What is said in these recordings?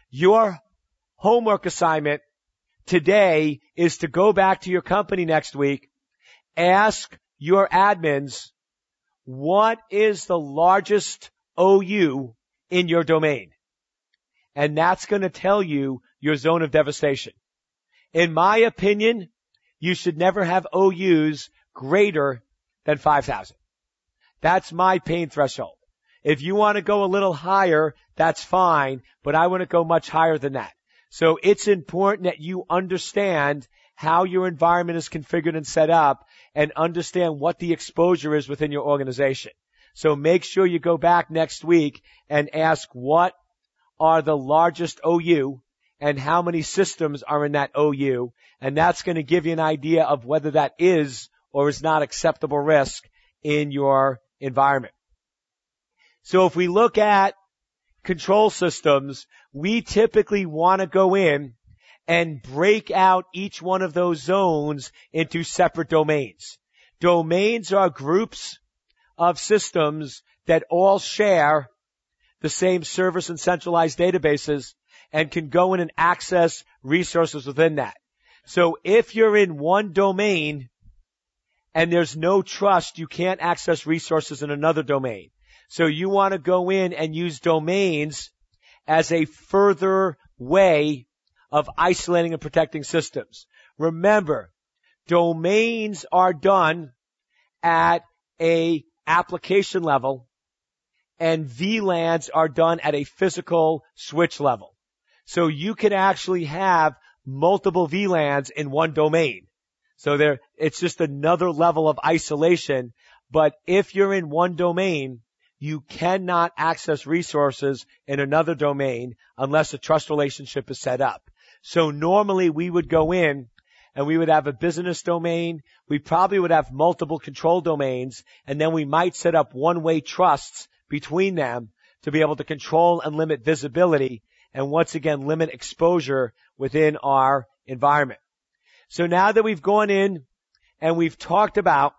Your homework assignment today is to go back to your company next week, ask your admins, what is the largest OU in your domain? And that's going to tell you your zone of devastation. In my opinion, you should never have OUs greater than 5,000. That's my pain threshold. If you want to go a little higher, that's fine, but I want to go much higher than that. So it's important that you understand how your environment is configured and set up and understand what the exposure is within your organization. So make sure you go back next week and ask what are the largest OU and how many systems are in that OU, and that's going to give you an idea of whether that is or is not acceptable risk in your environment. So if we look at control systems, we typically want to go in and break out each one of those zones into separate domains. Domains are groups of systems that all share the same service and centralized databases and can go in and access resources within that. So if you're in one domain and there's no trust, you can't access resources in another domain. So you want to go in and use domains as a further way of isolating and protecting systems. Remember, domains are done at a application level and VLANs are done at a physical switch level. So you can actually have multiple VLANs in one domain. So it's just another level of isolation. But if you're in one domain, you cannot access resources in another domain unless a trust relationship is set up. So normally we would go in and we would have a business domain. We probably would have multiple control domains, and then we might set up one-way trusts between them to be able to control and limit visibility and once again limit exposure within our environment. So now that we've gone in and we've talked about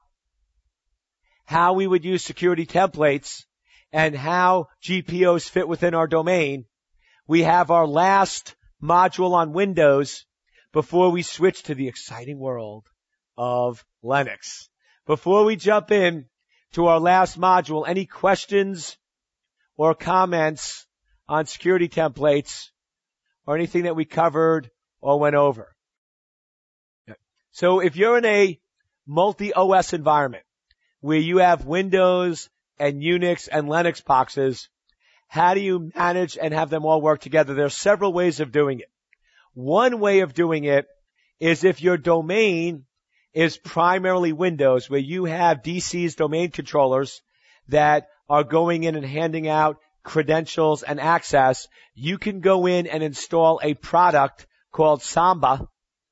how we would use security templates and how GPOs fit within our domain, we have our last module on Windows before we switch to the exciting world of Linux. Before we jump in to our last module, any questions or comments on security templates or anything that we covered or went over? So if you're in a multi-OS environment where you have Windows and Unix and Linux boxes, how do you manage and have them all work together? There are several ways of doing it. One way of doing it is if your domain is primarily Windows, where you have DC's domain controllers that are going in and handing out credentials and access, you can go in and install a product called Samba,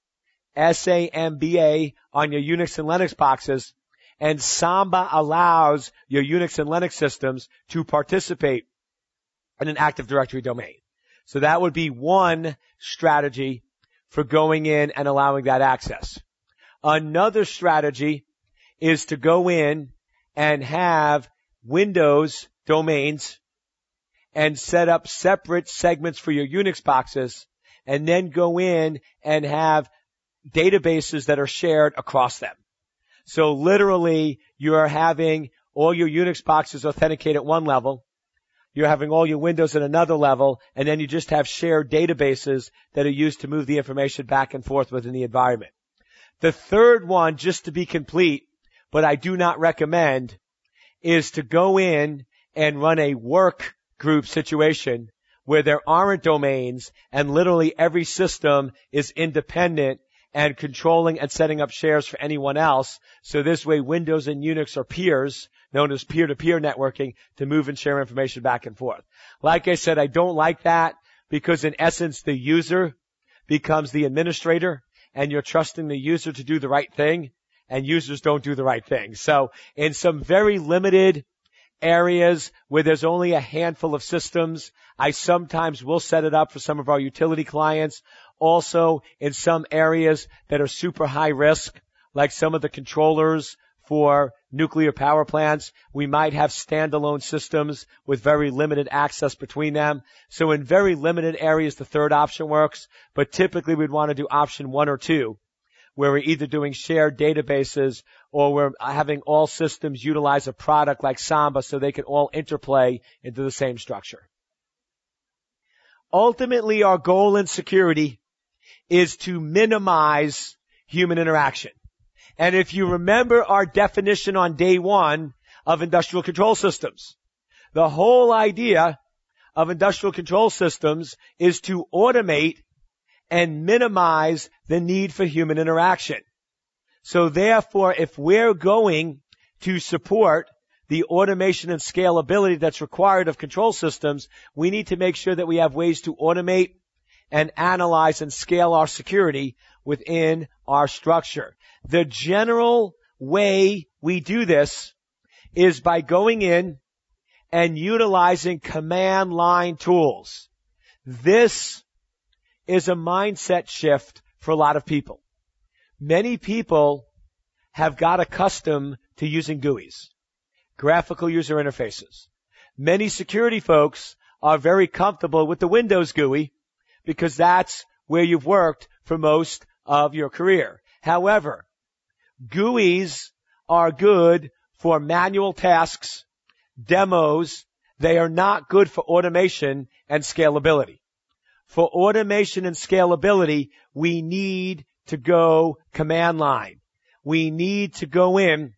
S-A-M-B-A, on your Unix and Linux boxes, and Samba allows your Unix and Linux systems to participate in an Active Directory domain. So that would be one strategy for going in and allowing that access. Another strategy is to go in and have Windows domains and set up separate segments for your Unix boxes, and then go in and have databases that are shared across them. So literally, you are having all your Unix boxes authenticate at one level, you're having all your Windows at another level, and then you just have shared databases that are used to move the information back and forth within the environment. The third one, just to be complete, but I do not recommend, is to go in and run a work group situation where there aren't domains and literally every system is independent and controlling and setting up shares for anyone else. So this way Windows and Unix are peers, known as peer-to-peer networking, to move and share information back and forth. Like I said, I don't like that because in essence the user becomes the administrator and you're trusting the user to do the right thing, and users don't do the right thing. So in some very limited areas where there's only a handful of systems, I sometimes will set it up for some of our utility clients. Also, in some areas that are super high risk, like some of the controllers for nuclear power plants. We might have standalone systems with very limited access between them. So in very limited areas, the third option works, but typically we'd want to do option 1 or 2, where we're either doing shared databases or we're having all systems utilize a product like Samba so they can all interplay into the same structure. Ultimately, our goal in security is to minimize human interaction. And if you remember our definition on day 1 of industrial control systems, the whole idea of industrial control systems is to automate and minimize the need for human interaction. So therefore, if we're going to support the automation and scalability that's required of control systems, we need to make sure that we have ways to automate and analyze and scale our security within our structure. The general way we do this is by going in and utilizing command line tools. This is a mindset shift for a lot of people. Many people have got accustomed to using GUIs, graphical user interfaces. Many security folks are very comfortable with the Windows GUI because that's where you've worked for most of your career. However, GUIs are good for manual tasks, demos. They are not good for automation and scalability. For automation and scalability, we need to go command line. We need to go in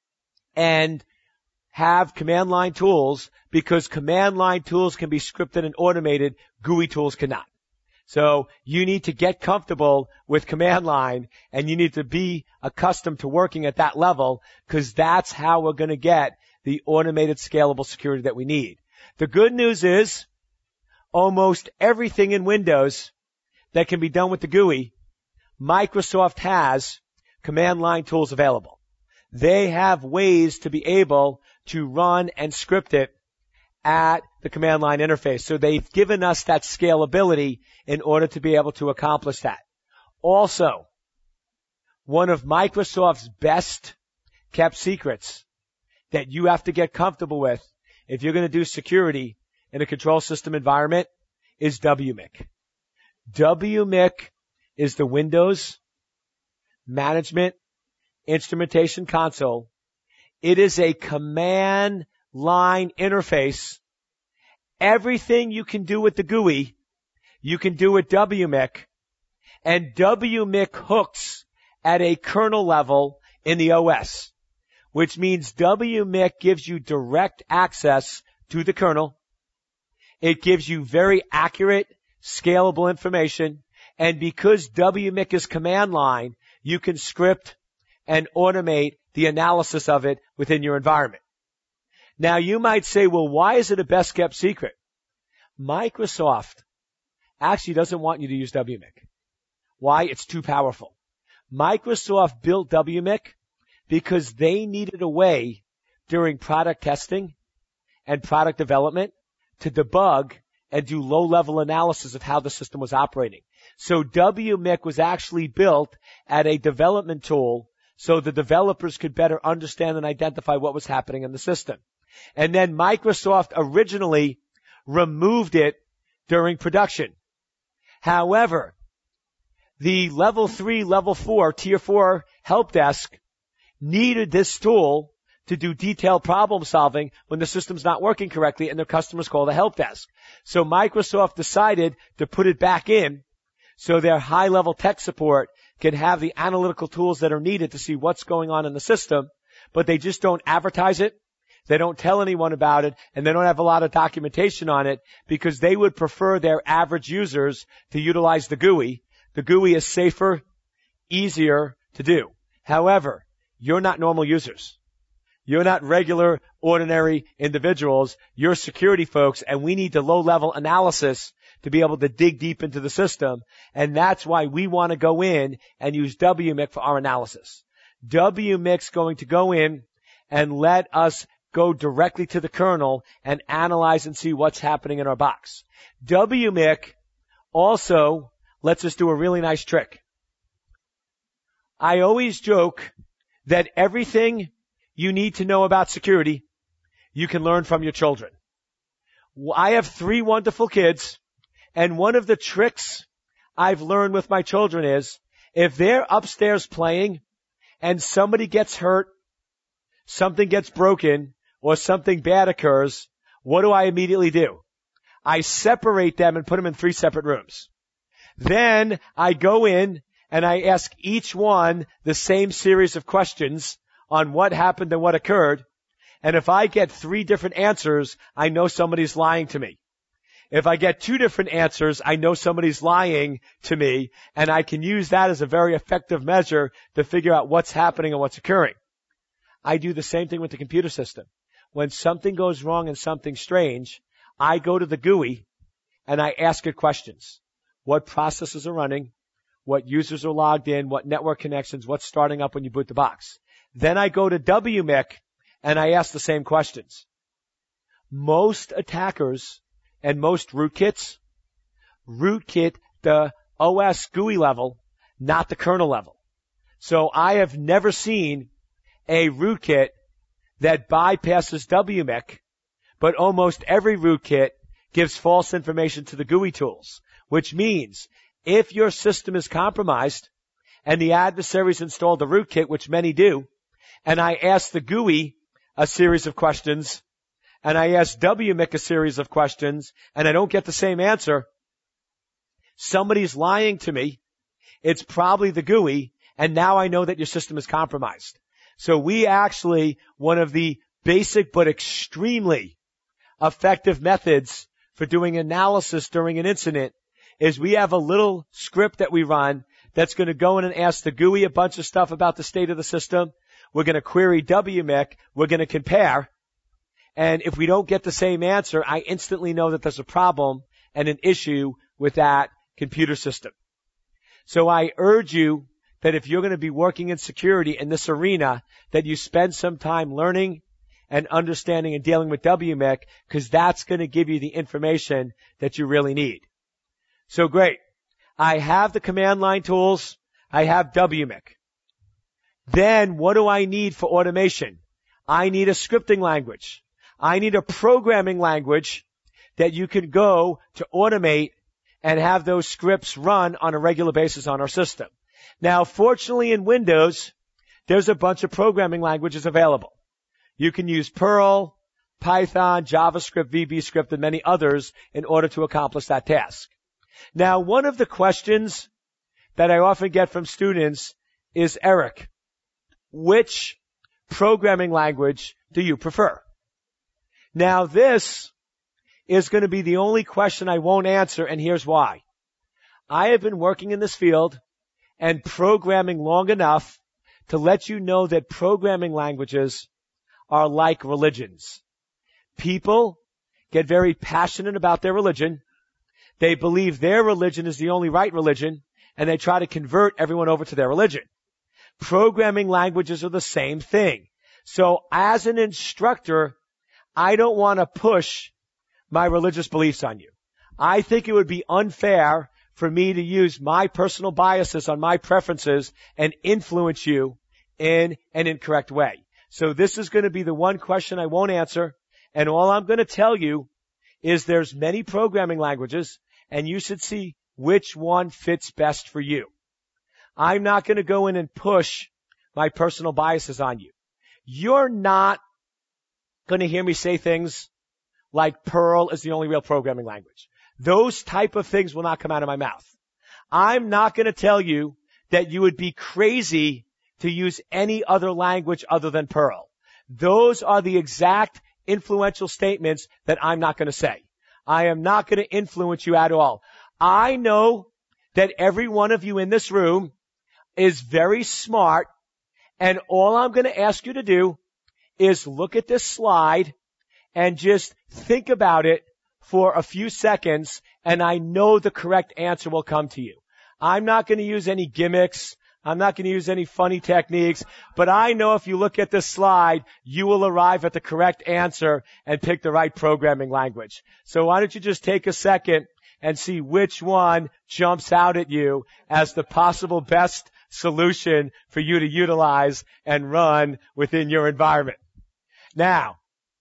and have command line tools because command line tools can be scripted and automated. GUI tools cannot. So you need to get comfortable with command line and you need to be accustomed to working at that level because that's how we're going to get the automated scalable security that we need. The good news is almost everything in Windows that can be done with the GUI, Microsoft has command line tools available. They have ways to be able to run and script it at the command line interface. So they've given us that scalability in order to be able to accomplish that. Also, one of Microsoft's best kept secrets that you have to get comfortable with if you're going to do security in a control system environment is WMIC. WMIC is the Windows Management Instrumentation Console. It is a command line interface. Everything you can do with the GUI, you can do with WMIC. And WMIC hooks at a kernel level in the OS, which means WMIC gives you direct access to the kernel. It gives you very accurate, scalable information. And because WMIC is command line, you can script and automate the analysis of it within your environment. Now you might say, well, why is it a best kept secret? Microsoft actually doesn't want you to use WMIC. Why? It's too powerful. Microsoft built WMIC because they needed a way during product testing and product development to debug and do low-level analysis of how the system was operating. So WMIC was actually built at a development tool so the developers could better understand and identify what was happening in the system. And then Microsoft originally removed it during production. However, the level 3, level 4, tier 4 help desk needed this tool to do detailed problem solving when the system's not working correctly and their customers call the help desk. So Microsoft decided to put it back in so their high-level tech support can have the analytical tools that are needed to see what's going on in the system, but they just don't advertise it. They don't tell anyone about it, and they don't have a lot of documentation on it because they would prefer their average users to utilize the GUI. The GUI is safer, easier to do. However, you're not normal users. You're not regular, ordinary individuals. You're security folks, and we need the low-level analysis to be able to dig deep into the system, and that's why we want to go in and use WMIC for our analysis. WMIC's going to go in and let us go directly to the kernel and analyze and see what's happening in our box. WMIC also lets us do a really nice trick. I always joke that everything you need to know about security, you can learn from your children. I have 3 wonderful kids, and one of the tricks I've learned with my children is if they're upstairs playing and somebody gets hurt, something gets broken, or something bad occurs, what do I immediately do? I separate them and put them in 3 separate rooms. Then I go in and I ask each one the same series of questions on what happened and what occurred. And if I get 3 different answers, I know somebody's lying to me. If I get 2 different answers, I know somebody's lying to me, and I can use that as a very effective measure to figure out what's happening and what's occurring. I do the same thing with the computer system. When something goes wrong and something strange, I go to the GUI and I ask it questions. What processes are running? What users are logged in? What network connections? What's starting up when you boot the box? Then I go to WMIC and I ask the same questions. Most attackers and most rootkit the OS GUI level, not the kernel level. So I have never seen a rootkit that bypasses WMIC, but almost every rootkit gives false information to the GUI tools, which means if your system is compromised and the adversaries installed the rootkit, which many do, and I ask the GUI a series of questions, and I ask WMIC a series of questions, and I don't get the same answer, somebody's lying to me. It's probably the GUI, and now I know that your system is compromised. So we actually, one of the basic but extremely effective methods for doing analysis during an incident is we have a little script that we run that's going to go in and ask the GUI a bunch of stuff about the state of the system. We're going to query WMIC. We're going to compare. And if we don't get the same answer, I instantly know that there's a problem and an issue with that computer system. So I urge you that if you're going to be working in security in this arena, that you spend some time learning and understanding and dealing with WMIC, because that's going to give you the information that you really need. So great. I have the command line tools. I have WMIC. Then what do I need for automation? I need a scripting language. I need a programming language that you can go to automate and have those scripts run on a regular basis on our system. Now, fortunately in Windows, there's a bunch of programming languages available. You can use Perl, Python, JavaScript, VBScript, and many others in order to accomplish that task. Now, one of the questions that I often get from students is, Eric, which programming language do you prefer? Now, this is going to be the only question I won't answer, and here's why. I have been working in this field and programming long enough to let you know that programming languages are like religions. People get very passionate about their religion. They believe their religion is the only right religion, and they try to convert everyone over to their religion. Programming languages are the same thing. So as an instructor, I don't want to push my religious beliefs on you. I think it would be unfair for me to use my personal biases on my preferences and influence you in an incorrect way. So this is going to be the one question I won't answer, and all I'm going to tell you is there's many programming languages, and you should see which one fits best for you. I'm not going to go in and push my personal biases on you. You're not going to hear me say things like Perl is the only real programming language. Those type of things will not come out of my mouth. I'm not going to tell you that you would be crazy to use any other language other than Perl. Those are the exact influential statements that I'm not going to say. I am not going to influence you at all. I know that every one of you in this room is very smart, and all I'm going to ask you to do is look at this slide and just think about it for a few seconds, and I know the correct answer will come to you. I'm not going to use any gimmicks. I'm not going to use any funny techniques, but I know if you look at this slide, you will arrive at the correct answer and pick the right programming language. So why don't you just take a second and see which one jumps out at you as the possible best solution for you to utilize and run within your environment. Now,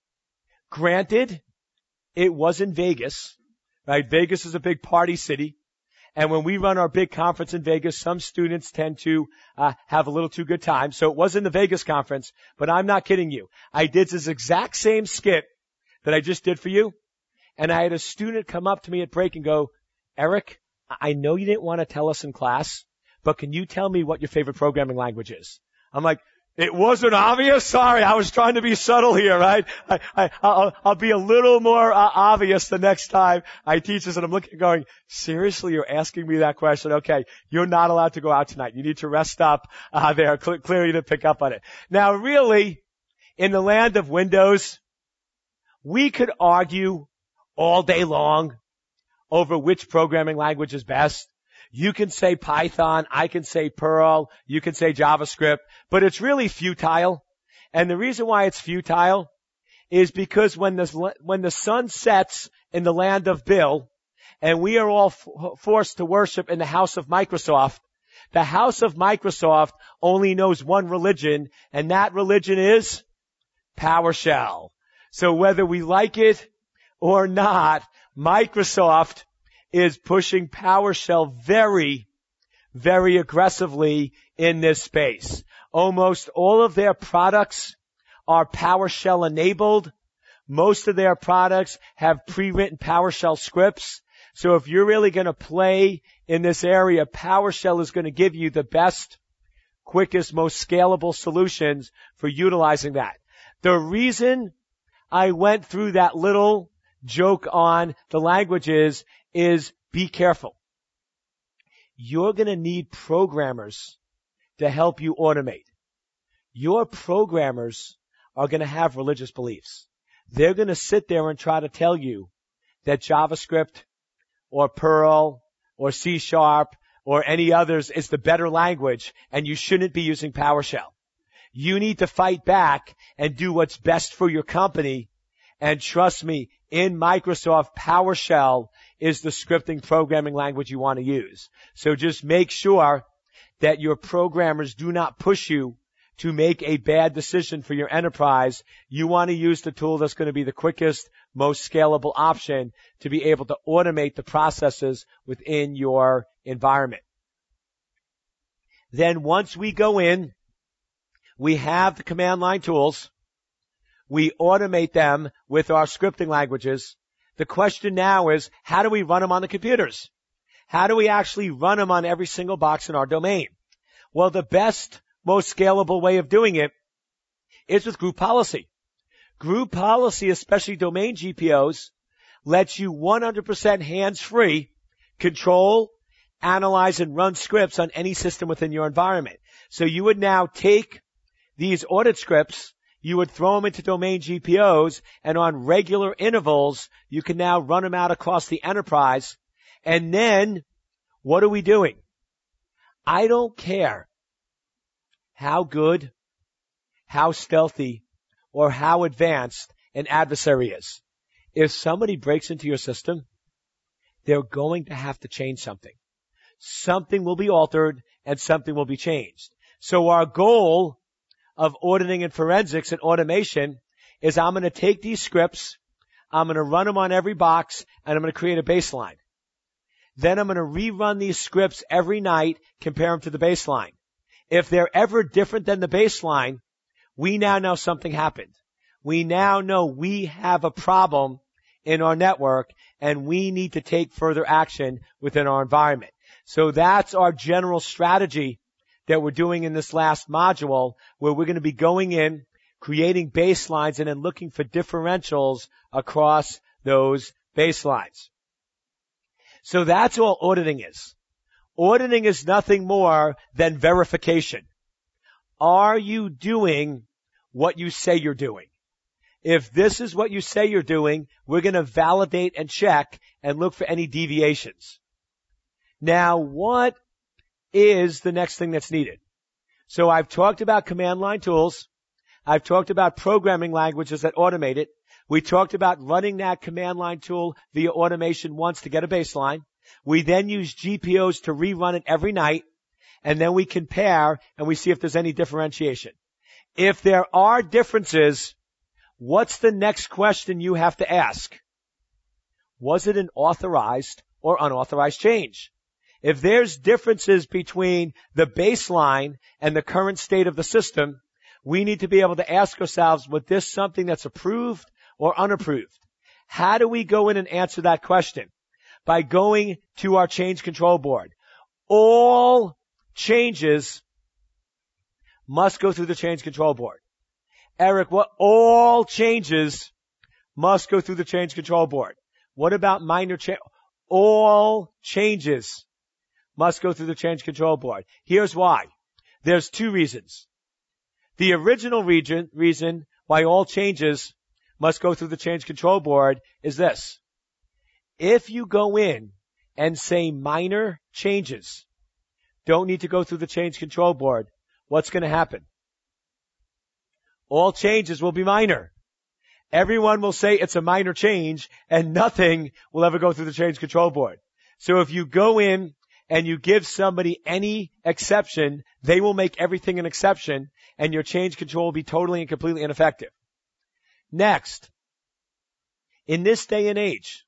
granted, it was in Vegas, right? Vegas is a big party city. And when we run our big conference in Vegas, some students tend to have a little too good time. So it was in the Vegas conference, but I'm not kidding you. I did this exact same skit that I just did for you. And I had a student come up to me at break and go, Eric, I know you didn't want to tell us in class, but can you tell me what your favorite programming language is? I'm like, it wasn't obvious? Sorry, I was trying to be subtle here, right? I'll be a little more obvious the next time I teach this. And I'm looking going, seriously, you're asking me that question? Okay, you're not allowed to go out tonight. You need to rest up there. Clearly you didn't pick up on it. Now, really, in the land of Windows, we could argue all day long over which programming language is best. You can say Python, I can say Perl, you can say JavaScript, but it's really futile. And the reason why it's futile is because when the sun sets in the land of Bill and we are all forced to worship in the house of Microsoft, the house of Microsoft only knows one religion, and that religion is PowerShell. So whether we like it or not, Microsoft is pushing PowerShell very, very aggressively in this space. Almost all of their products are PowerShell enabled. Most of their products have pre-written PowerShell scripts. So if you're really going to play in this area, PowerShell is going to give you the best, quickest, most scalable solutions for utilizing that. The reason I went through that little joke on the languages is be careful. You're going to need programmers to help you automate. Your programmers are going to have religious beliefs. They're going to sit there and try to tell you that JavaScript or Perl or C# or any others is the better language and you shouldn't be using PowerShell. You need to fight back and do what's best for your company. And trust me, in Microsoft, PowerShell is the scripting programming language you want to use. So just make sure that your programmers do not push you to make a bad decision for your enterprise. You want to use the tool that's going to be the quickest, most scalable option to be able to automate the processes within your environment. Then once we go in, we have the command line tools. We automate them with our scripting languages. The question now is, how do we run them on the computers? How do we actually run them on every single box in our domain? Well, the best, most scalable way of doing it is with group policy. Group policy, especially domain GPOs, lets you 100% hands-free control, analyze, and run scripts on any system within your environment. So you would now take these audit scripts, you would throw them into domain GPOs, and on regular intervals, you can now run them out across the enterprise. And then, what are we doing? I don't care how good, how stealthy, or how advanced an adversary is. If somebody breaks into your system, they're going to have to change something. Something will be altered and something will be changed. So our goal of auditing and forensics and automation is I'm going to take these scripts, I'm going to run them on every box, and I'm going to create a baseline. Then I'm going to rerun these scripts every night, compare them to the baseline. If they're ever different than the baseline, we now know something happened. We now know we have a problem in our network and we need to take further action within our environment. So that's our general strategy that we're doing in this last module, where we're going to be going in, creating baselines, and then looking for differentials across those baselines. So that's all auditing is. Auditing is nothing more than verification. Are you doing what you say you're doing? If this is what you say you're doing, we're going to validate and check and look for any deviations. Now, what is the next thing that's needed? So I've talked about command line tools. I've talked about programming languages that automate it. We talked about running that command line tool via automation once to get a baseline. We then use GPOs to rerun it every night. and then we compare and we see if there's any differentiation. If there are differences, what's the next question you have to ask? Was it an authorized or unauthorized change? If there's differences between the baseline and the current state of the system, we need to be able to ask ourselves, was this something that's approved or unapproved? How do we go in and answer that question? By going to our change control board. All changes must go through the change control board. Eric, what? All changes must go through the change control board. What about minor change? All changes must go through the change control board. Here's why. There's two reasons. The original reason why all changes must go through the change control board is this. If you go in and say minor changes don't need to go through the change control board, what's going to happen? All changes will be minor. Everyone will say it's a minor change and nothing will ever go through the change control board. So if you go in and you give somebody any exception, they will make everything an exception and your change control will be totally and completely ineffective. Next, in this day and age,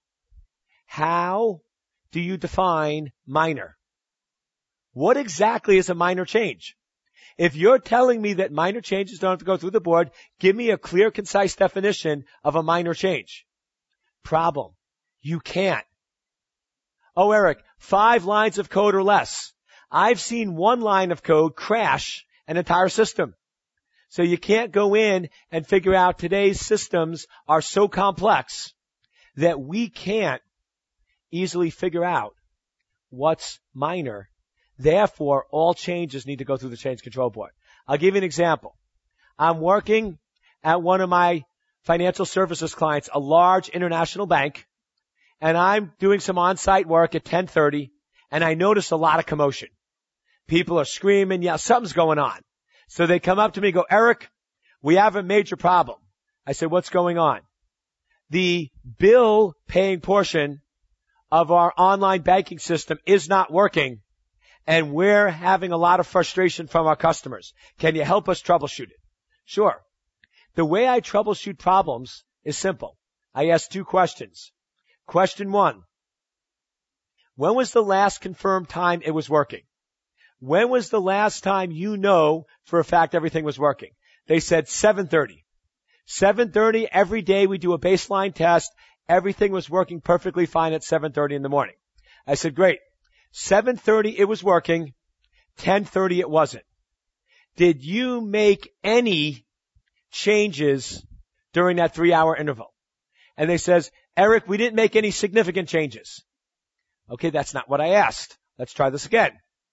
how do you define minor? What exactly is a minor change? If you're telling me that minor changes don't have to go through the board, give me a clear, concise definition of a minor change. Problem. You can't. Oh, Eric, 5 lines of code or less. I've seen 1 line of code crash an entire system. So you can't go in and figure out today's systems are so complex that we can't easily figure out what's minor. Therefore, all changes need to go through the change control board. I'll give you an example. I'm working at one of my financial services clients, a large international bank, and I'm doing some on-site work at 10:30, and I notice a lot of commotion. People are screaming, yeah, something's going on. So they come up to me and go, Eric, we have a major problem. I said, what's going on? The bill paying portion of our online banking system is not working, and we're having a lot of frustration from our customers. Can you help us troubleshoot it? Sure. The way I troubleshoot problems is simple. I ask 2 questions. Question 1, when was the last confirmed time it was working? When was the last time you know for a fact everything was working? They said 7:30. 7:30 every day we do a baseline test. Everything was working perfectly fine at 7:30 in the morning. I said, great. 7:30 it was working. 10:30 it wasn't. Did you make any changes during that 3-hour interval? And they says, Eric, we didn't make any significant changes. Okay, that's not what I asked. Let's try this again.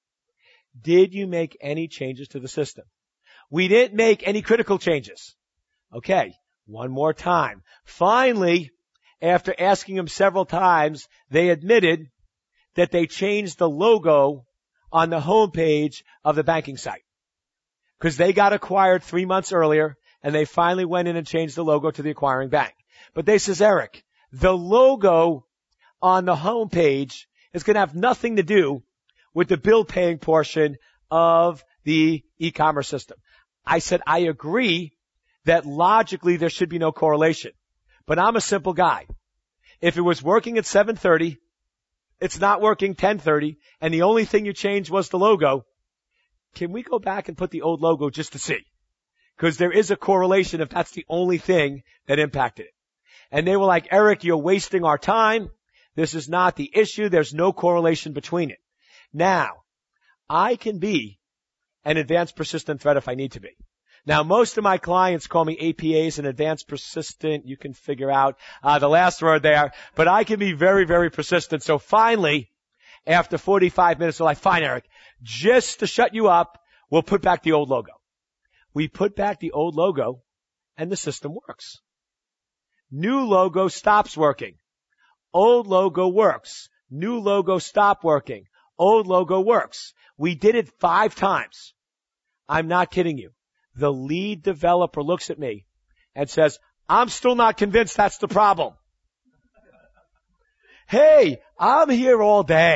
Did you make any changes to the system? We didn't make any critical changes. Okay, one more time. Finally, after asking them several times, they admitted that they changed the logo on the homepage of the banking site. Because they got acquired 3 months earlier, and they finally went in and changed the logo to the acquiring bank. But they says, Eric, the logo on the homepage is going to have nothing to do with the bill paying portion of the e-commerce system. I said, I agree that logically there should be no correlation. But I'm a simple guy. If it was working at 7:30, it's not working 10:30, and the only thing you changed was the logo, can we go back and put the old logo just to see? Because there is a correlation if that's the only thing that impacted it. And they were like, Eric, you're wasting our time. This is not the issue. There's no correlation between it. Now, I can be an advanced persistent threat if I need to be. Now, most of my clients call me APAs, an advanced persistent. You can figure out the last word there. But I can be very, very persistent. So finally, after 45 minutes, they're like, fine, Eric, just to shut you up, we'll put back the old logo. We put back the old logo, and the system works. New logo stops working. Old logo works. New logo stopped working. Old logo works. We did it 5 times. I'm not kidding you. The lead developer looks at me and says, I'm still not convinced that's the problem. Hey, I'm here all day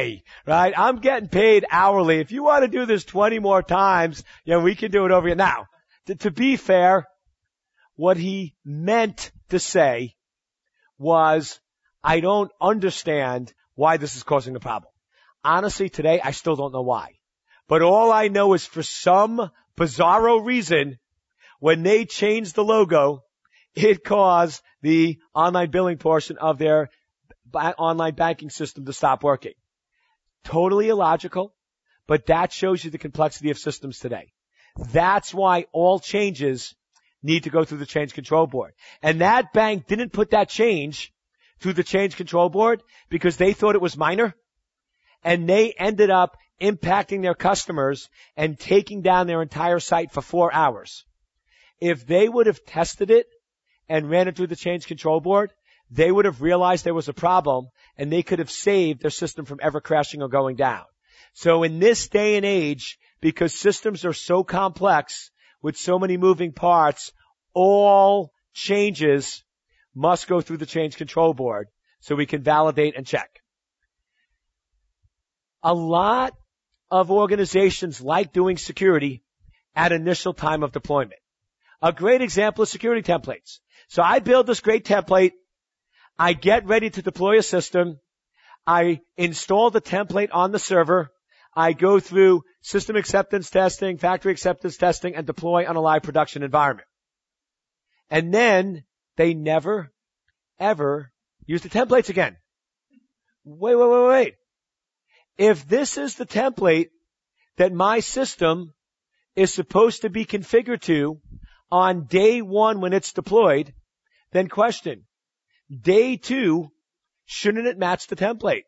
right? I'm getting paid hourly. If you want to do this 20 more times, we can do it over here. Now, to be fair, what he meant to say was, I don't understand why this is causing a problem. Honestly, today, I still don't know why. But all I know is for some bizarro reason, when they changed the logo, it caused the online billing portion of their online banking system to stop working. Totally illogical, but that shows you the complexity of systems today. That's why all changes need to go through the change control board. And that bank didn't put that change through the change control board because they thought it was minor, and they ended up impacting their customers and taking down their entire site for 4 hours. If they would have tested it and ran it through the change control board, they would have realized there was a problem, and they could have saved their system from ever crashing or going down. So in this day and age, because systems are so complex with so many moving parts, all changes must go through the change control board so we can validate and check. A lot of organizations like doing security at initial time of deployment. A great example is security templates. So I build this great template. I get ready to deploy a system. I install the template on the server. I go through system acceptance testing, factory acceptance testing, and deploy on a live production environment. And then they never, ever use the templates again. Wait. If this is the template that my system is supposed to be configured to on day one when it's deployed, then question, day 2, shouldn't it match the template?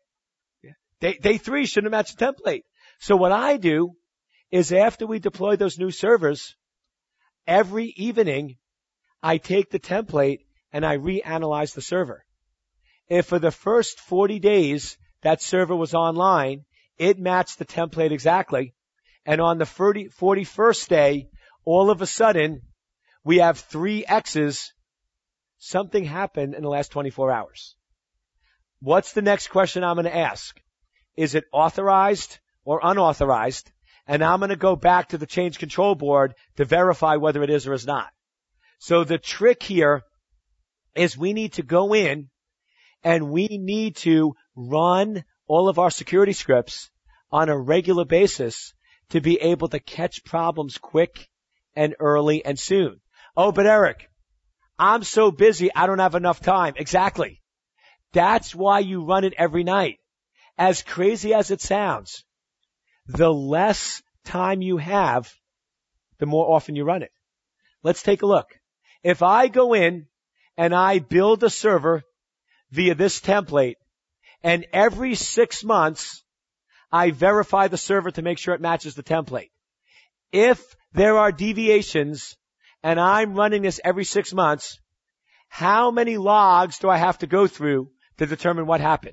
Day 3 shouldn't it match the template? So what I do is after we deploy those new servers, every evening I take the template and I reanalyze the server. If for the first 40 days that server was online, it matched the template exactly, and on the 41st day, all of a sudden, we have 3 X's, something happened in the last 24 hours. What's the next question I'm going to ask? Is it authorized or unauthorized? And I'm going to go back to the change control board to verify whether it is or is not. So the trick here is we need to go in and we need to run all of our security scripts on a regular basis to be able to catch problems quick and early and soon. Oh, but Eric, I'm so busy, I don't have enough time. Exactly. That's why you run it every night. As crazy as it sounds, the less time you have, the more often you run it. Let's take a look. If I go in and I build a server via this template, and every 6 months, I verify the server to make sure it matches the template. If there are deviations and I'm running this every 6 months, how many logs do I have to go through to determine what happened?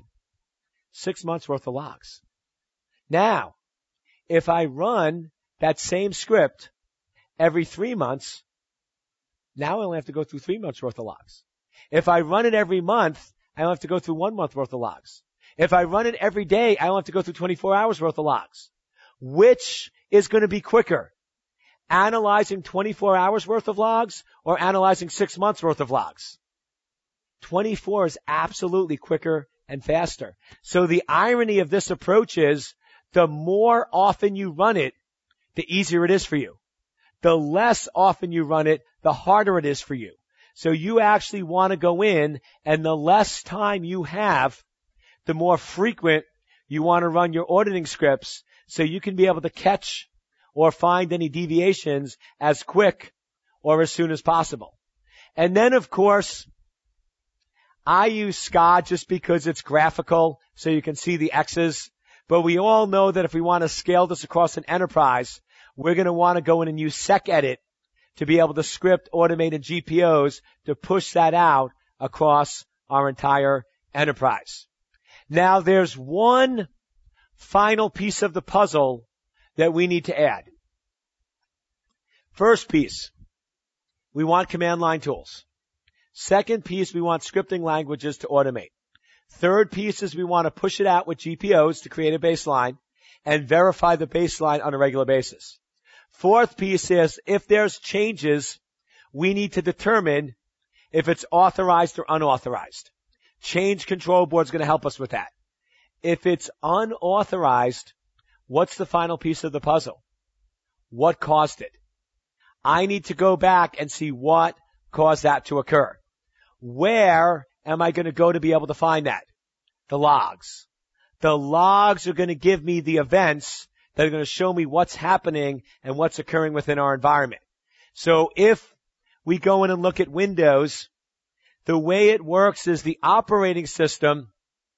6 months worth of logs. Now, if I run that same script every 3 months, now I only have to go through 3 months worth of logs. If I run it every month, I only have to go through 1 month worth of logs. If I run it every day, I only have to go through 24 hours worth of logs. Which is going to be quicker? Analyzing 24 hours worth of logs or analyzing 6 months worth of logs? 24 is absolutely quicker and faster. So the irony of this approach is the more often you run it, the easier it is for you. The less often you run it, the harder it is for you. So you actually want to go in, and the less time you have, the more frequent you want to run your auditing scripts so you can be able to catch or find any deviations as quick or as soon as possible. And then, of course, I use SCA just because it's graphical so you can see the X's. But we all know that if we want to scale this across an enterprise, we're going to want to go in and use SecEdit to be able to script automated GPOs to push that out across our entire enterprise. Now, there's one final piece of the puzzle that we need to add. First piece, we want command line tools. Second piece, we want scripting languages to automate. Third piece is we want to push it out with GPOs to create a baseline and verify the baseline on a regular basis. Fourth piece is if there's changes, we need to determine if it's authorized or unauthorized. Change control board is going to help us with that. If it's unauthorized, what's the final piece of the puzzle? What caused it? I need to go back and see what caused that to occur. Where am I going to go to be able to find that? The logs. The logs are going to give me the events that are going to show me what's happening and what's occurring within our environment. So if we go in and look at Windows, the way it works is the operating system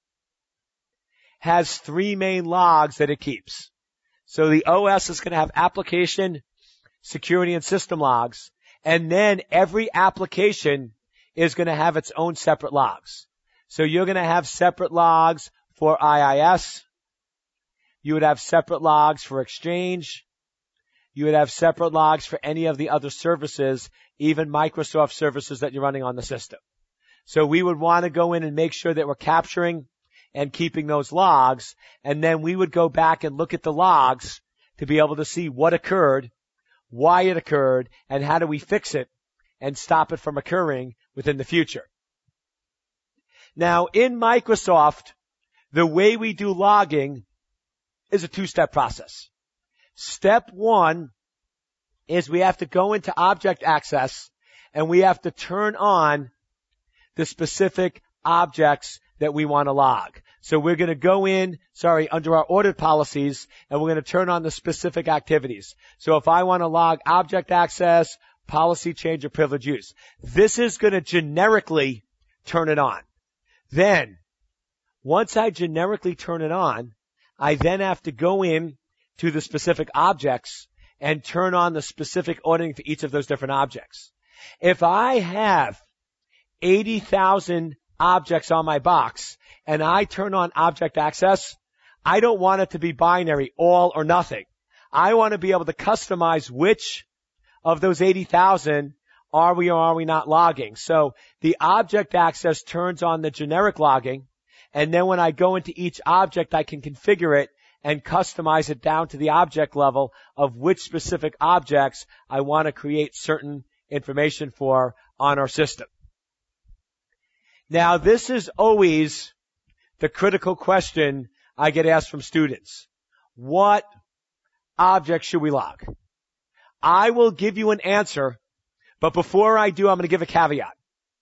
has three main logs that it keeps. So the OS is going to have application, security, and system logs. And then every application is going to have its own separate logs. So you're going to have separate logs for IIS. You would have separate logs for Exchange. You would have separate logs for any of the other services, even Microsoft services that you're running on the system. So we would want to go in and make sure that we're capturing and keeping those logs, and then we would go back and look at the logs to be able to see what occurred, why it occurred, and how do we fix it and stop it from occurring within the future. Now, in Microsoft, the way we do logging is a two-step process. Step one is we have to go into Object Access and we have to turn on the specific objects that we want to log. So we're going to go in, under our audit policies, and we're going to turn on the specific activities. So if I want to log object access, policy change, or privilege use, this is going to generically turn it on. Then, once I generically turn it on, I then have to go in to the specific objects and turn on the specific auditing for each of those different objects. If I have 80,000 objects on my box and I turn on object access, I don't want it to be binary, all or nothing. I want to be able to customize which of those 80,000 are we or are we not logging. So the object access turns on the generic logging, and then when I go into each object, I can configure it and customize it down to the object level of which specific objects I want to create certain information for on our system. Now, this is always the critical question I get asked from students. What object should we log? I will give you an answer, but before I do, I'm going to give a caveat.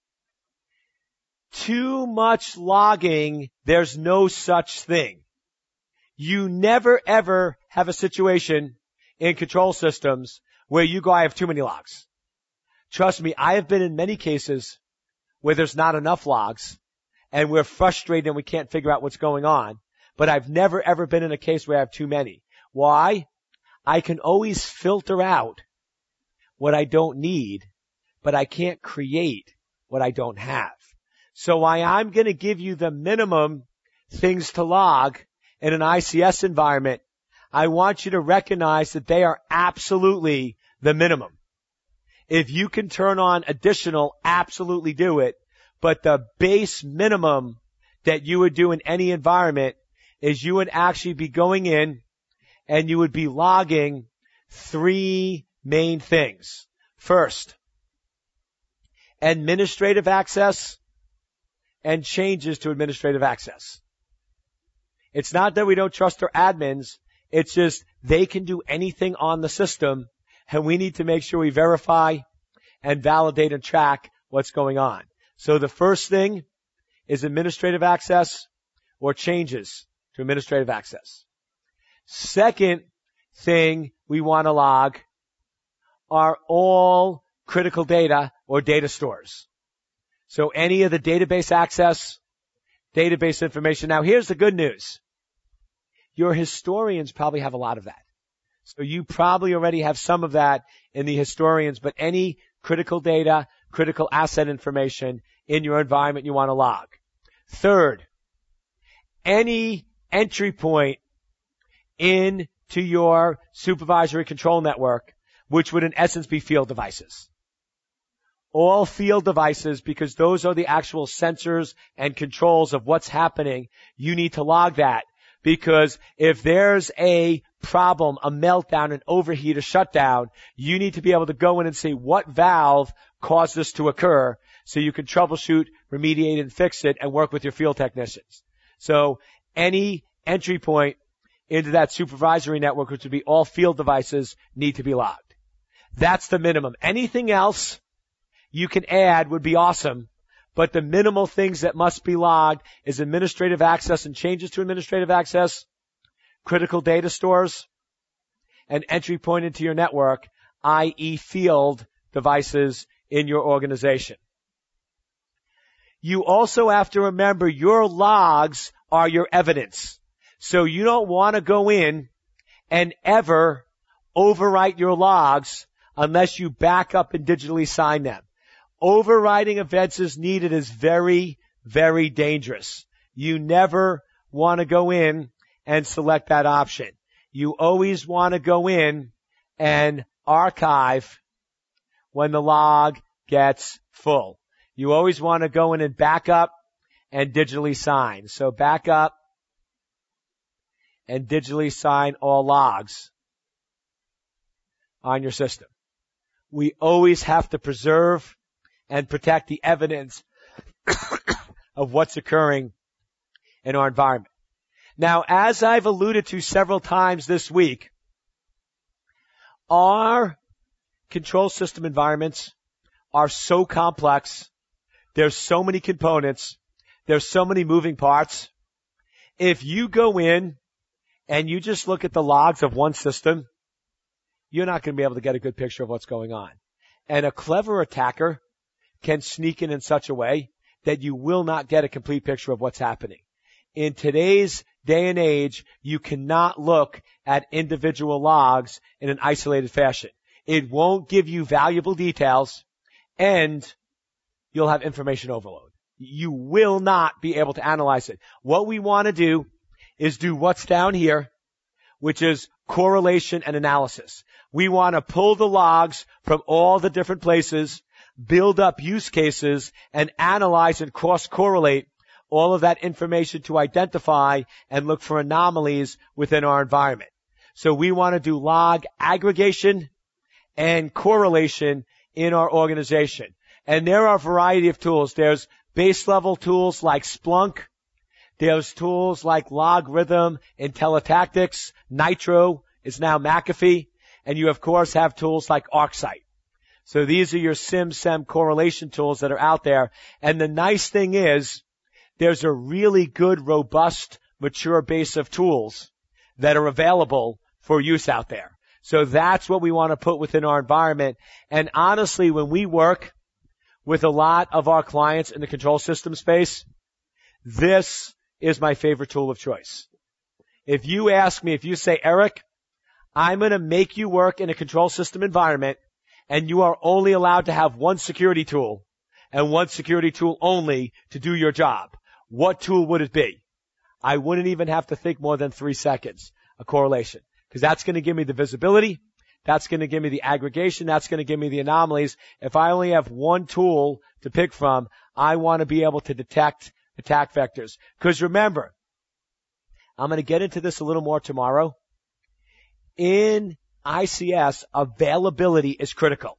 Too much logging, there's no such thing. You never ever have a situation in control systems where you go, I have too many logs. Trust me, I have been in many cases where there's not enough logs and we're frustrated and we can't figure out what's going on. But I've never ever been in a case where I have too many. Why? I can always filter out what I don't need, but I can't create what I don't have. So I'm going to give you the minimum things to log in an ICS environment. I want you to recognize that they are absolutely the minimum. If you can turn on additional, absolutely do it. But the base minimum that you would do in any environment is you would actually be going in and you would be logging three main things. First, administrative access and changes to administrative access. It's not that we don't trust our admins. It's just they can do anything on the system, and we need to make sure we verify and validate and track what's going on. So the first thing is administrative access or changes to administrative access. Second thing we want to log are all critical data or data stores. So any of the database access, database information. Now here's the good news. Your historians probably have a lot of that. So you probably already have some of that in the historians, but any critical data, critical asset information in your environment you want to log. Third, any entry point into your supervisory control network, which would in essence be field devices. all field devices, because those are the actual sensors and controls of what's happening. You need to log that, because if there's a problem, a meltdown, an overheat, a shutdown, you need to be able to go in and say what valve caused this to occur, so you can troubleshoot, remediate, and fix it, and work with your field technicians. So any entry point into that supervisory network, which would be all field devices, need to be logged. That's the minimum. Anything else you can add would be awesome, but the minimal things that must be logged is administrative access and changes to administrative access, critical data stores, and entry point into your network, i.e. field devices in your organization. You also have to remember your logs are your evidence. So you don't want to go in and ever overwrite your logs unless you back up and digitally sign them. Overwriting events as needed is very, very dangerous. You never want to go in and select that option. You always want to go in and archive when the log gets full. You always want to go in and back up and digitally sign. So back up and digitally sign all logs on your system. We always have to preserve and protect the evidence of what's occurring in our environment. Now, as I've alluded to several times this week, our control system environments are so complex. There's so many components. There's so many moving parts. If you go in and you just look at the logs of one system, you're not going to be able to get a good picture of what's going on. And a clever attacker can sneak in such a way that you will not get a complete picture of what's happening. In today's day and age, you cannot look at individual logs in an isolated fashion. It won't give you valuable details, and you'll have information overload. You will not be able to analyze it. What we want to do is do what's down here, which is correlation and analysis. We want to pull the logs from all the different places, build up use cases, and analyze and cross-correlate all of that information to identify and look for anomalies within our environment. So we want to do log aggregation and correlation in our organization. And there are a variety of tools. There's base level tools like Splunk. There's tools like Logarithm, IntelliTactics, Nitro is now McAfee. And you, of course, have tools like ArcSight. So these are your SIM-SEM correlation tools that are out there. And the nice thing is there's a really good, robust, mature base of tools that are available for use out there. So that's what we want to put within our environment. And honestly, when we work with a lot of our clients in the control system space, this is my favorite tool of choice. If you ask me, if you say, Eric, I'm going to make you work in a control system environment, and you are only allowed to have one security tool and one security tool only to do your job, what tool would it be? I wouldn't even have to think more than 3 seconds, a correlation, because that's going to give me the visibility. That's going to give me the aggregation. That's going to give me the anomalies. If I only have one tool to pick from, I want to be able to detect attack vectors. Because remember, I'm going to get into this a little more tomorrow. In ICS, availability is critical.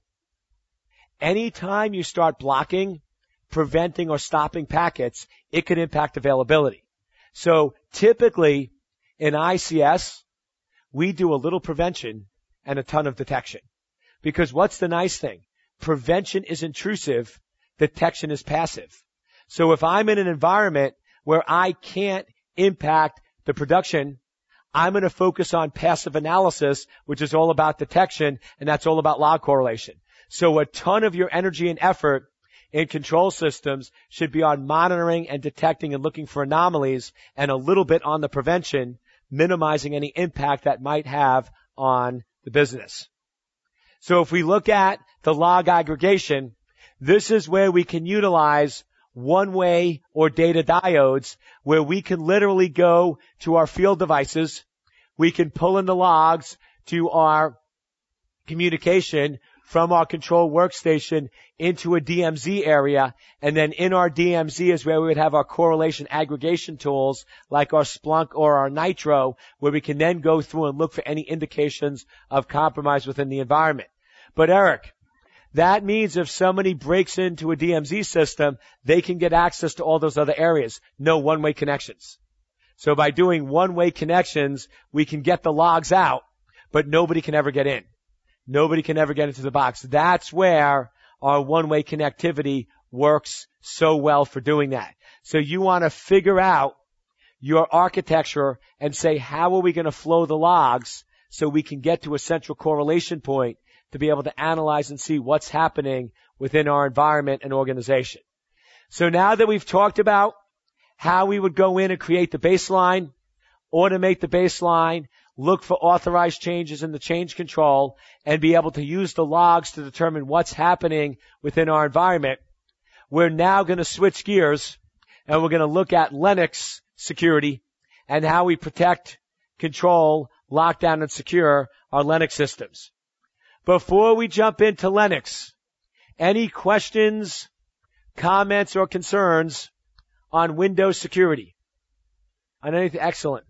Anytime you start blocking, preventing, or stopping packets, it could impact availability. So typically in ICS, we do a little prevention and a ton of detection. Because what's the nice thing? Prevention is intrusive, detection is passive. So if I'm in an environment where I can't impact the production, I'm going to focus on passive analysis, which is all about detection, and that's all about log correlation. So a ton of your energy and effort in control systems should be on monitoring and detecting and looking for anomalies, and a little bit on the prevention, minimizing any impact that might have on the business. So if we look at the log aggregation, this is where we can utilize one-way or data diodes, where we can literally go to our field devices. We can pull in the logs to our communication from our control workstation into a DMZ area, and then in our DMZ is where we would have our correlation aggregation tools like our Splunk or our Nitro, where we can then go through and look for any indications of compromise within the environment. But Eric, that means if somebody breaks into a DMZ system, they can get access to all those other areas. No one-way connections. So by doing one-way connections, we can get the logs out, but nobody can ever get in. Nobody can ever get into the box. That's where our one-way connectivity works so well for doing that. So you want to figure out your architecture and say, how are we going to flow the logs so we can get to a central correlation point to be able to analyze and see what's happening within our environment and organization. So now that we've talked about how we would go in and create the baseline, automate the baseline, look for authorized changes in the change control, and be able to use the logs to determine what's happening within our environment, we're now going to switch gears and we're going to look at Linux security and how we protect, control, lock down, and secure our Linux systems. Before we jump into Linux, any questions, comments, or concerns on Windows security? On anything? Excellent.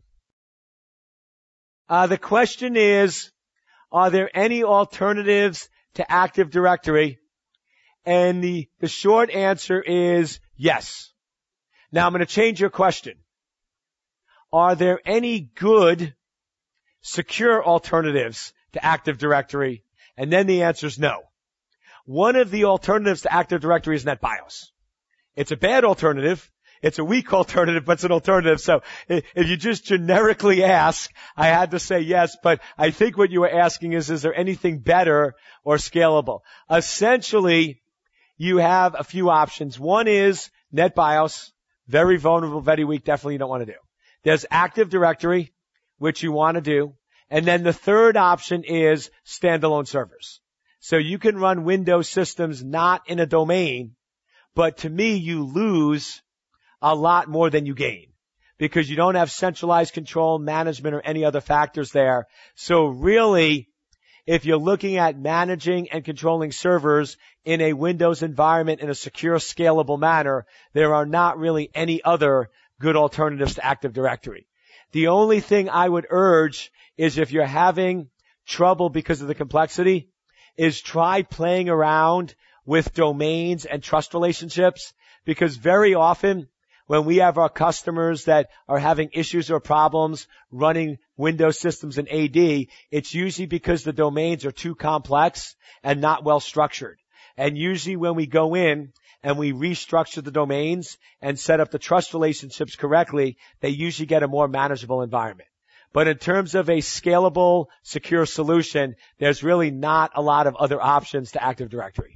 The question is, are there any alternatives to Active Directory? And the short answer is yes. Now I'm going to change your question. Are there any good secure alternatives to Active Directory? And then the answer is no. One of the alternatives to Active Directory is NetBIOS. It's a bad alternative. It's a weak alternative, but it's an alternative. So if you just generically ask, I had to say yes, but I think what you were asking is there anything better or scalable? Essentially, you have a few options. One is NetBIOS, very vulnerable, very weak, definitely you don't want to do. There's Active Directory, which you want to do. And then the third option is standalone servers. So you can run Windows systems not in a domain, but to me, you lose a lot more than you gain because you don't have centralized control, management, or any other factors there. So really, if you're looking at managing and controlling servers in a Windows environment in a secure, scalable manner, there are not really any other good alternatives to Active Directory. The only thing I would urge is if you're having trouble because of the complexity, is try playing around with domains and trust relationships, because very often when we have our customers that are having issues or problems running Windows systems in AD, it's usually because the domains are too complex and not well structured. And usually when we go in and we restructure the domains and set up the trust relationships correctly, they usually get a more manageable environment. But in terms of a scalable, secure solution, there's really not a lot of other options to Active Directory.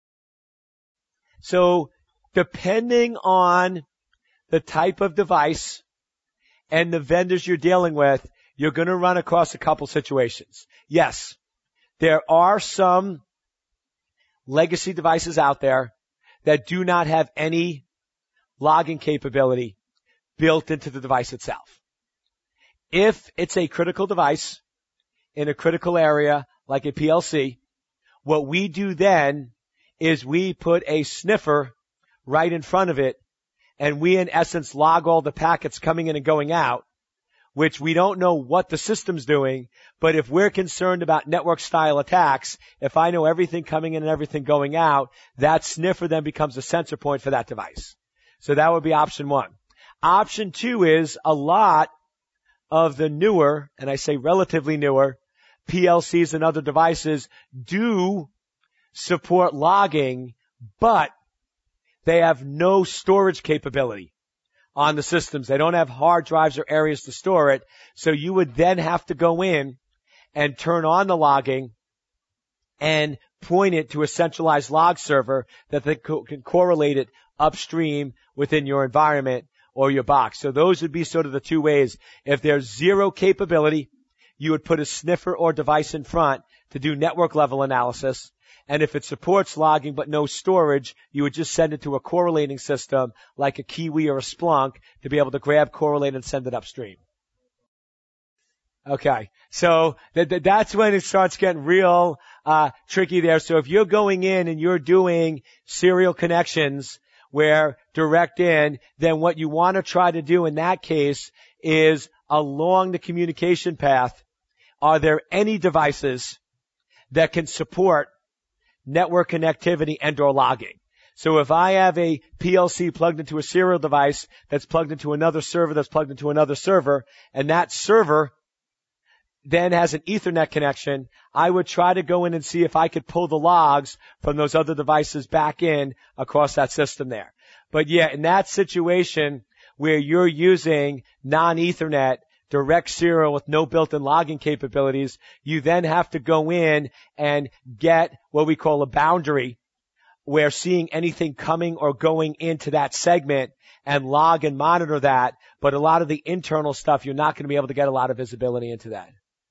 So depending on the type of device and the vendors you're dealing with, you're going to run across a couple situations. Yes, there are some legacy devices out there that do not have any logging capability built into the device itself. If it's a critical device in a critical area like a PLC, what we do then is we put a sniffer right in front of it, and we in essence log all the packets coming in and going out, which we don't know what the system's doing, but if we're concerned about network style attacks, if I know everything coming in and everything going out, that sniffer then becomes a sensor point for that device. So that would be option one. Option two is a lot of the newer, and I say relatively newer, PLCs and other devices do support logging, but they have no storage capability on the systems. They don't have hard drives or areas to store it. So you would then have to go in and turn on the logging and point it to a centralized log server that can correlate it upstream within your environment or your box. So those would be sort of the two ways. If there's zero capability, you would put a sniffer or device in front to do network level analysis. And if it supports logging but no storage, you would just send it to a correlating system like a Kiwi or a Splunk to be able to grab, correlate, and send it upstream. Okay. So that's when it starts getting real tricky there. So if you're going in and you're doing serial connections where direct in, then what you want to try to do in that case is along the communication path, are there any devices that can support network connectivity and or logging? So if I have a PLC plugged into a serial device that's plugged into another server that's plugged into another server, and that server then has an Ethernet connection, I would try to go in and see if I could pull the logs from those other devices back in across that system there. But yeah, in that situation where you're using non-Ethernet direct serial with no built-in logging capabilities, you then have to go in and get what we call a boundary, where seeing anything coming or going into that segment and log and monitor that. But a lot of the internal stuff, you're not going to be able to get a lot of visibility into that.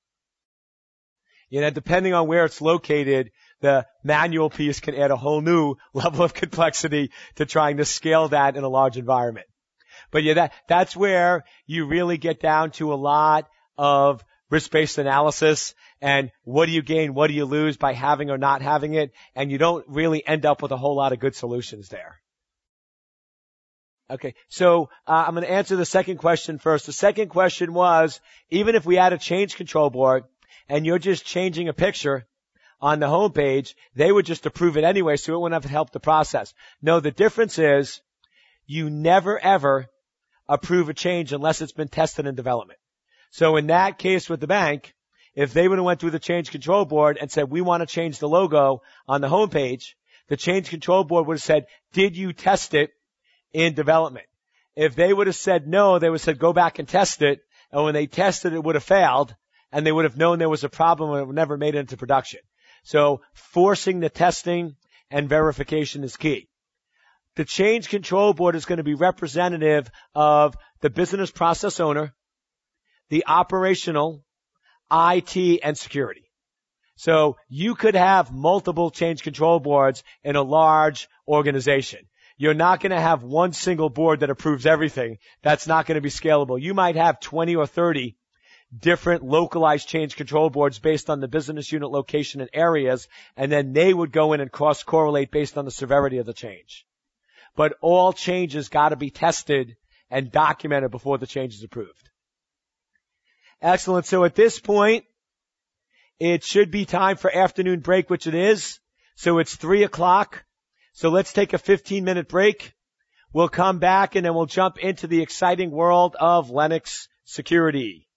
Depending on where it's located, the manual piece can add a whole new level of complexity to trying to scale that in a large environment. But yeah, that's where you really get down to a lot of risk-based analysis and what do you gain, what do you lose by having or not having it, and you don't really end up with a whole lot of good solutions there. Okay, so I'm going to answer the second question first. The second question was, even if we had a change control board and you're just changing a picture on the home page, they would just approve it anyway, so it wouldn't have helped the process. No, the difference is you never ever approve a change unless it's been tested in development. So in that case with the bank, if they would have went through the change control board and said, we want to change the logo on the home page, the change control board would have said, did you test it in development? If they would have said no, they would have said, go back and test it. And when they tested it would have failed, and they would have known there was a problem and it would never made it into production. So forcing the testing and verification is key. The change control board is going to be representative of the business process owner, the operational, IT, and security. So you could have multiple change control boards in a large organization. You're not going to have one single board that approves everything. That's not going to be scalable. You might have 20 or 30 different localized change control boards based on the business unit location and areas, and then they would go in and cross-correlate based on the severity of the change. But all changes got to be tested and documented before the change is approved. Excellent. So at this point, it should be time for afternoon break, which it is. So it's 3:00. So let's take a 15-minute break. We'll come back and then we'll jump into the exciting world of Linux security.